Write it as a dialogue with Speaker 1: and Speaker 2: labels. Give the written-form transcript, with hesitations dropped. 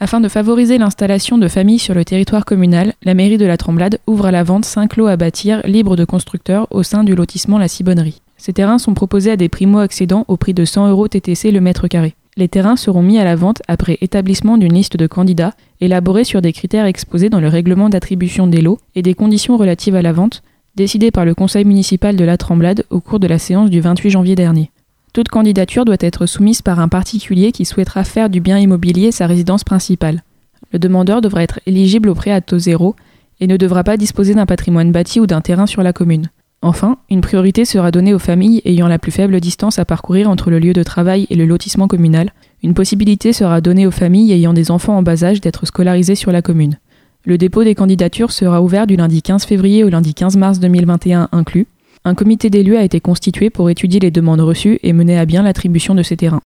Speaker 1: Afin de favoriser l'installation de familles sur le territoire communal, la mairie de La Tremblade ouvre à la vente 5 lots à bâtir libres de constructeurs au sein du lotissement La Cibonnerie. Ces terrains sont proposés à des primo-accédants au prix de 100 € TTC le mètre carré. Les terrains seront mis à la vente après établissement d'une liste de candidats, élaborée sur des critères exposés dans le règlement d'attribution des lots et des conditions relatives à la vente, décidé par le conseil municipal de La Tremblade au cours de la séance du 28 janvier dernier. Toute candidature doit être soumise par un particulier qui souhaitera faire du bien immobilier sa résidence principale. Le demandeur devra être éligible au prêt à taux zéro et ne devra pas disposer d'un patrimoine bâti ou d'un terrain sur la commune. Enfin, une priorité sera donnée aux familles ayant la plus faible distance à parcourir entre le lieu de travail et le lotissement communal. Une possibilité sera donnée aux familles ayant des enfants en bas âge d'être scolarisés sur la commune. Le dépôt des candidatures sera ouvert du lundi 15 février au lundi 15 mars 2021 inclus. Un comité d'élus a été constitué pour étudier les demandes reçues et mener à bien l'attribution de ces terrains.